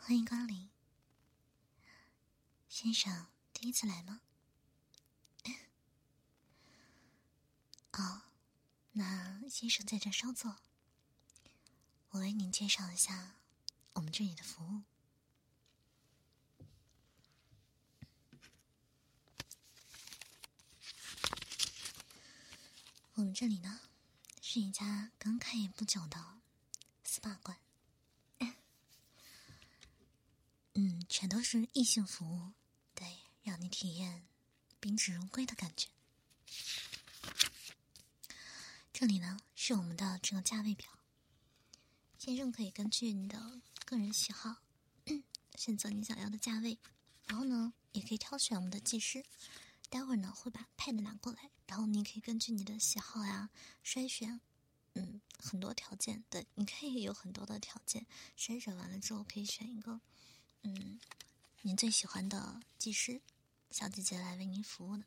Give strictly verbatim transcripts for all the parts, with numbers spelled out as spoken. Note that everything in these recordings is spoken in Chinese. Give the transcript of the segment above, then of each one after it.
欢迎光临。先生第一次来吗？哦，那先生在这稍坐，我为您介绍一下我们这里的服务。我们这里呢，是一家刚开业不久的 S P A 馆，嗯，全都是异性服务，对，让你体验宾至如归的感觉。这里呢是我们的这个价位表，先生可以根据你的个人喜好选择你想要的价位，然后呢也可以挑选我们的技师，待会儿呢会把 pad 拿过来，然后你可以根据你的喜好呀筛选，嗯，很多条件，对，你可以有很多的条件，筛选完了之后可以选一个嗯您最喜欢的技师小姐姐来为您服务的。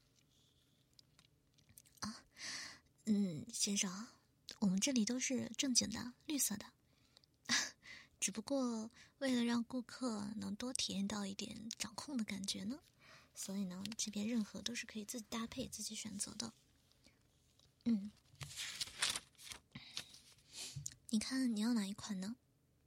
啊，嗯，先生，我们这里都是正经的绿色的，只不过为了让顾客能多体验到一点掌控的感觉呢，所以呢这边任何都是可以自己搭配自己选择的。嗯，你看你要哪一款呢？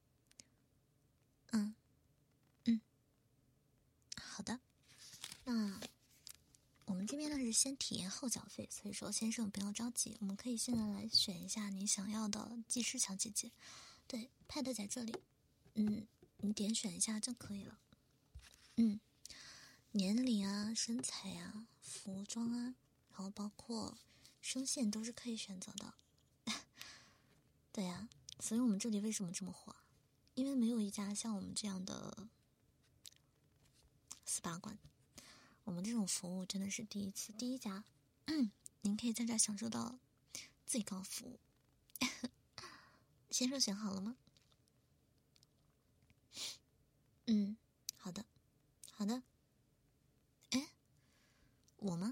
嗯嗯，好的。那我们这边呢是先体验后缴费，所以说先生不要着急，我们可以现在来选一下你想要的技师小姐姐。对 ，pad 在这里，嗯，你点选一下就可以了。嗯，年龄啊、身材啊、服装啊，然后包括声线都是可以选择的。对呀、啊，所以我们这里为什么这么火？因为没有一家像我们这样的 S P A 馆，我们这种服务真的是第一次，第一家。嗯，您可以在这儿享受到最高服务。先生选好了吗？嗯，好的，好的。哎，我吗？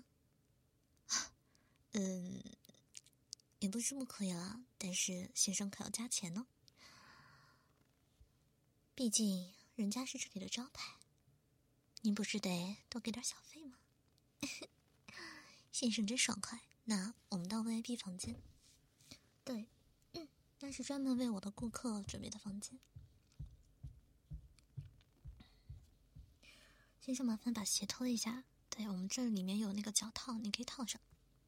嗯，也不是不可以啦，但是先生可要加钱呢。毕竟人家是这里的招牌，您不是得多给点小费吗？先生真爽快。那我们到 V I P 房间，对，嗯，那是专门为我的顾客准备的房间。先生，麻烦把鞋脱一下。对，我们这里面有那个脚套，你可以套上。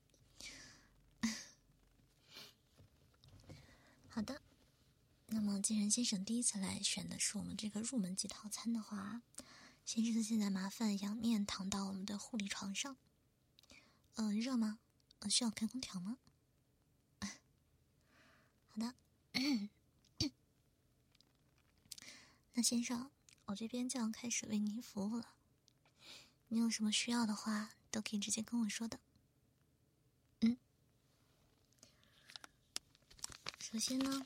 好的。那么，既然先生第一次来选的是我们这个入门级套餐的话，先生现在麻烦仰面躺到我们的护理床上。嗯、呃，热吗？呃，需要开空调吗？好的。那先生，我这边就要开始为您服务了。你有什么需要的话，都可以直接跟我说的。嗯，首先呢，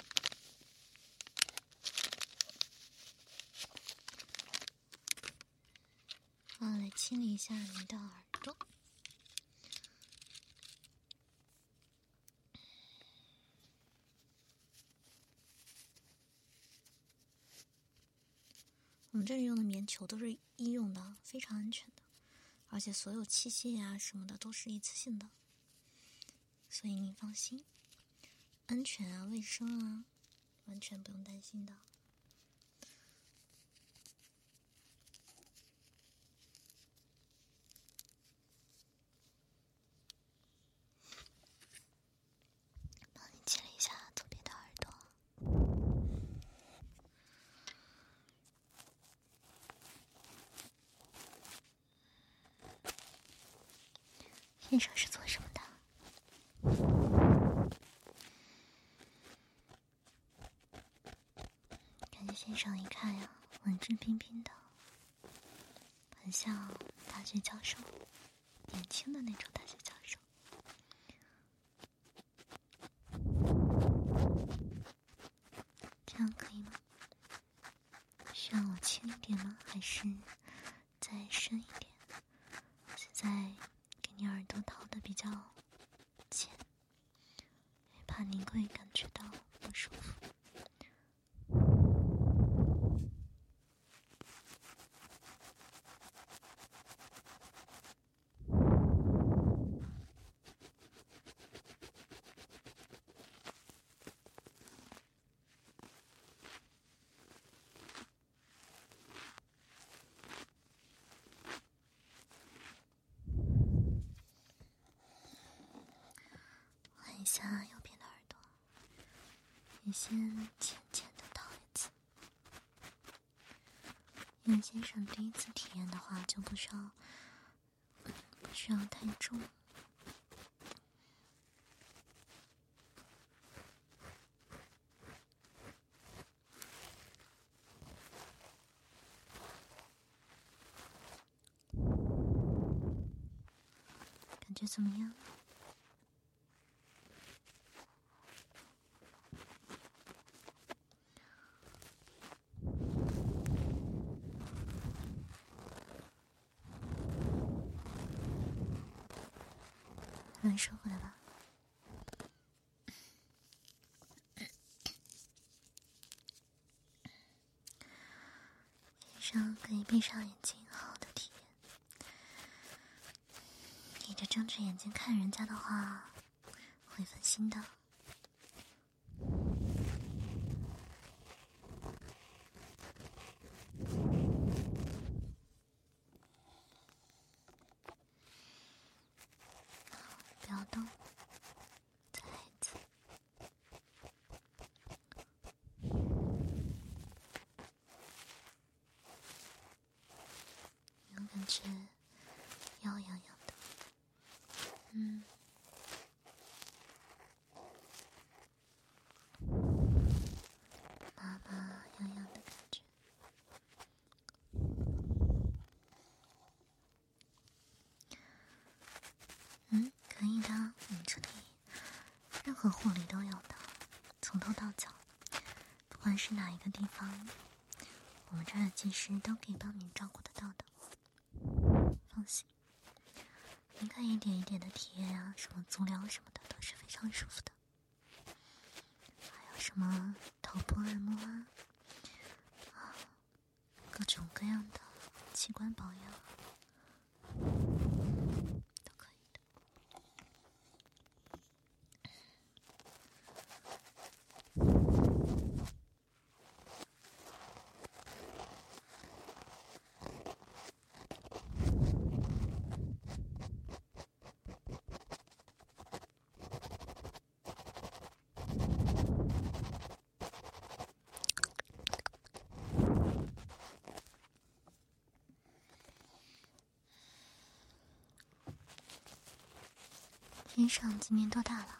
啊，来清理一下你的耳朵。我们这里用的棉球都是医用的，非常安全的，而且所有器械呀什么的都是一次性的，所以您放心，安全啊、卫生啊，完全不用担心的。帮你清理一下左边的耳朵。先生是做什么的？感觉先生一看呀，文质彬彬的，很像大学教授，年轻的那种大学教授。这样可以吗？需要我轻一点吗？还是再深一点？现在给你耳朵掏的比较浅，也怕您会感觉到不舒服。 下右边的耳朵，也先浅浅的掏一次。因为先生第一次体验的话，就不需要不需要太重。感觉怎么样？蛮舒服的吧？晚上可以闭上眼睛，好好的体验。一直睁着眼睛看人家的话，会分心的。不要动，再来一次。有感觉腰痒痒的，嗯，麻麻痒痒的感觉。嗯，可以的，我们这里任何护理都有的，从头到脚，不管是哪一个地方，我们这儿的技师都可以帮你照顾得到的，放心。您可以一点一点的体验啊，什么足疗什么的都是非常舒服的。还有什么头部按摩啊，啊，各种各样的器官保养都可以的。先生今年多大了？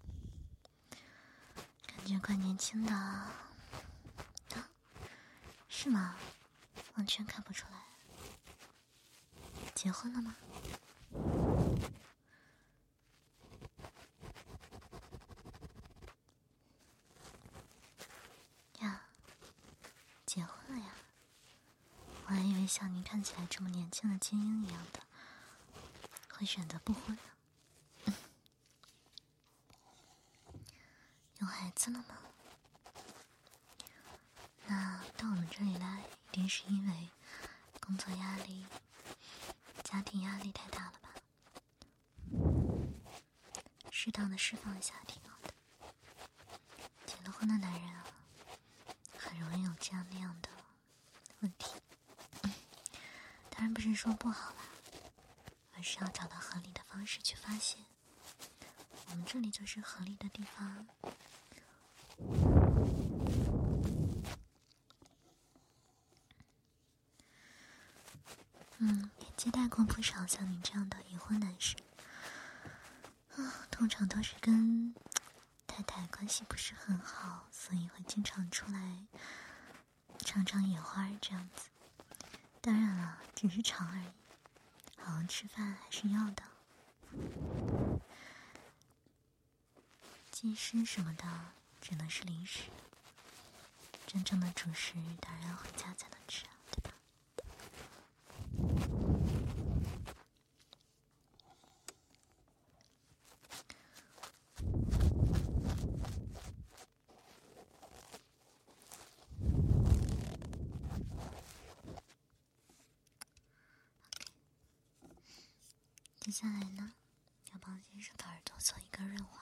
感觉怪年轻的啊，是吗？完全看不出来。结婚了吗？呀，结婚了呀？我还以为像您看起来这么年轻的精英一样的，会选择不婚呢。有孩子了吗？那到我们这里来，一定是因为工作压力、家庭压力太大了吧？适当的释放一下挺好的。结了婚的男人啊，很容易有这样那样的问题。嗯，当然不是说不好啦，而是要找到合理的方式去发泄。我们这里就是合理的地方。嗯，也接待过不少像你这样的已婚男士啊，通常都是跟太太关系不是很好，所以会经常出来尝尝野花这样子。当然了，只是尝而已，好好吃饭还是要的。技师什么的只能是临时，真正的主食当然要回家才能吃啊，对吧？接下来呢，要帮先生的耳朵做一个润滑。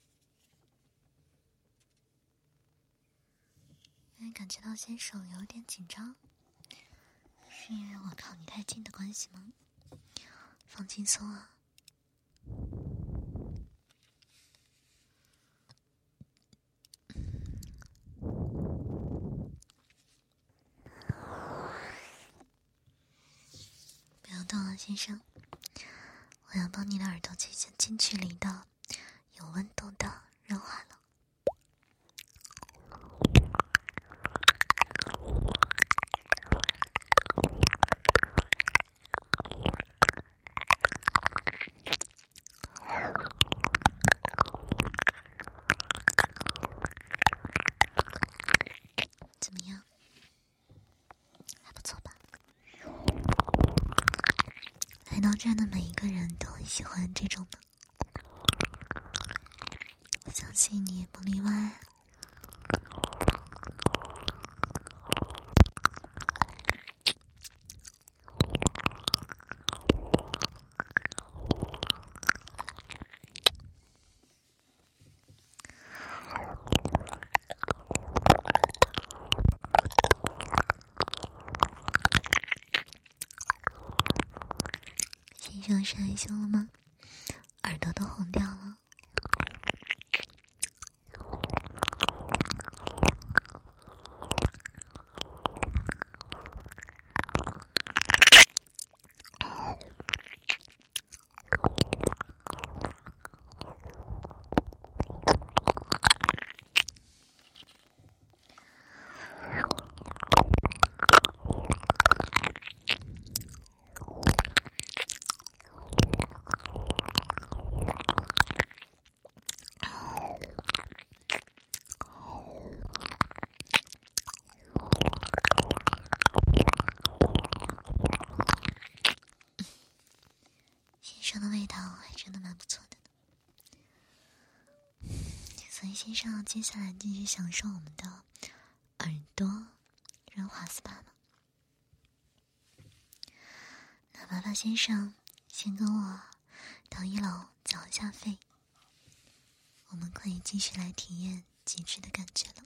因为感觉到先生有点紧张，是因为我靠你太近的关系吗？放轻松啊。 先生，我要帮你的耳朵进行近距离的、有温度的润滑了。怎么样？还不错吧？来到这儿的每一个人都很喜欢这种的，我相信你也不例外。先生是害羞了吗？耳朵都红掉了。先生的味道还真的蛮不错的呢，所以先生接下来继续享受我们的耳朵润滑 S P A 了。那爸爸先生先跟我到一楼缴一下费，我们可以继续来体验极致的感觉了。